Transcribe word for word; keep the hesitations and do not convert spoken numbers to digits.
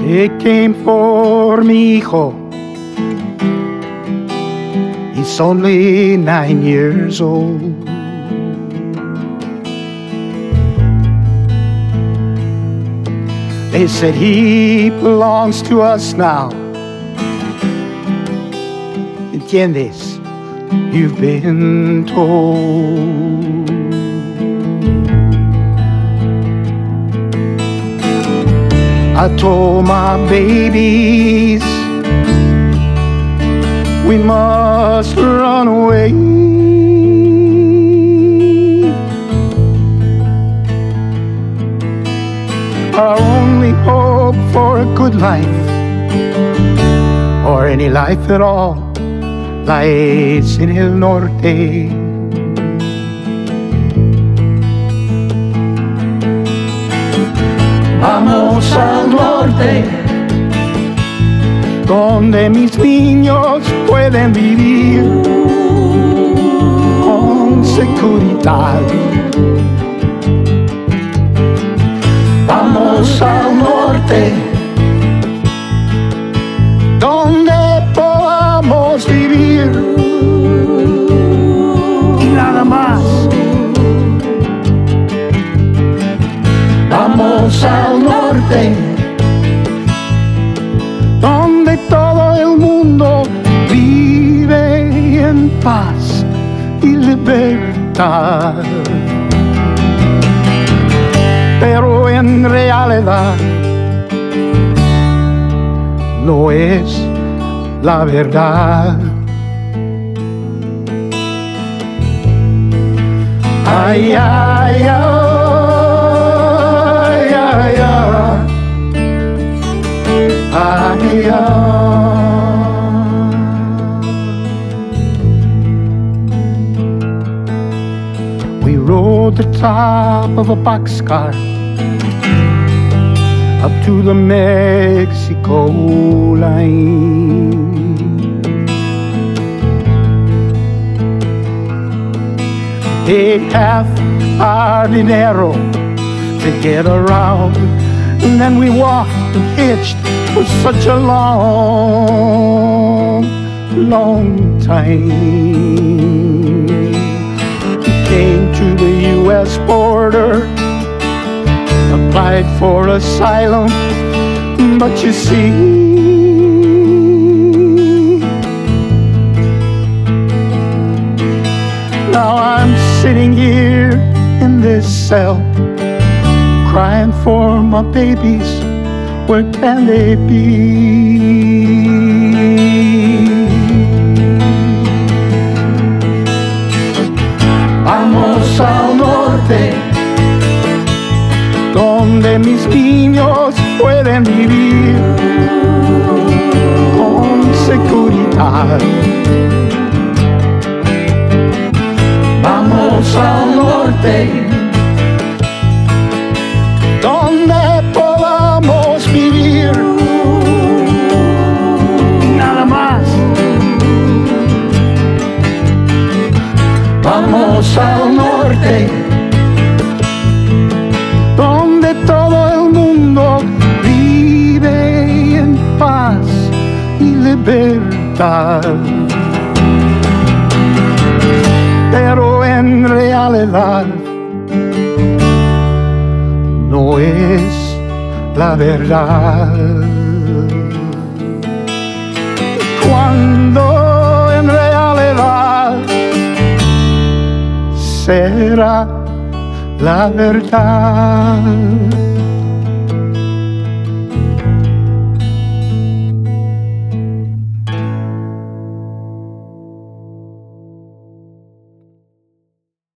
They came for mi hijo. He's only nine years old. They said he belongs to us now. ¿Entiendes? You've been told. I told my babies we must run away. Our only hope for a good life, or any life at all, lies in el norte. Vamos al norte, donde mis niños pueden vivir con seguridad. vamos al norte, Donde podamos vivir y nada más. vamos al norte, Donde todo el mundo vive en paz y libertad. Pero en realidad no es la verdad. Ay, ay, ay, ay, ay, ay, ay. We rode the top of a boxcar up to the Mexico line. They have our dinero to get around, and then we walked and hitched for such a long, long time. We came to the U S border, applied for asylum, but you see, now I'm sitting here in this cell, crying for my babies. Where can they be? vamos al norte, donde mis niños pueden vivir con seguridad. vamos al norte, Donde podamos vivir y nada más. vamos al norte, Donde todo el mundo vive en paz y libertad. Pero en realidad no es la verdad. Cuando en realidad será la verdad.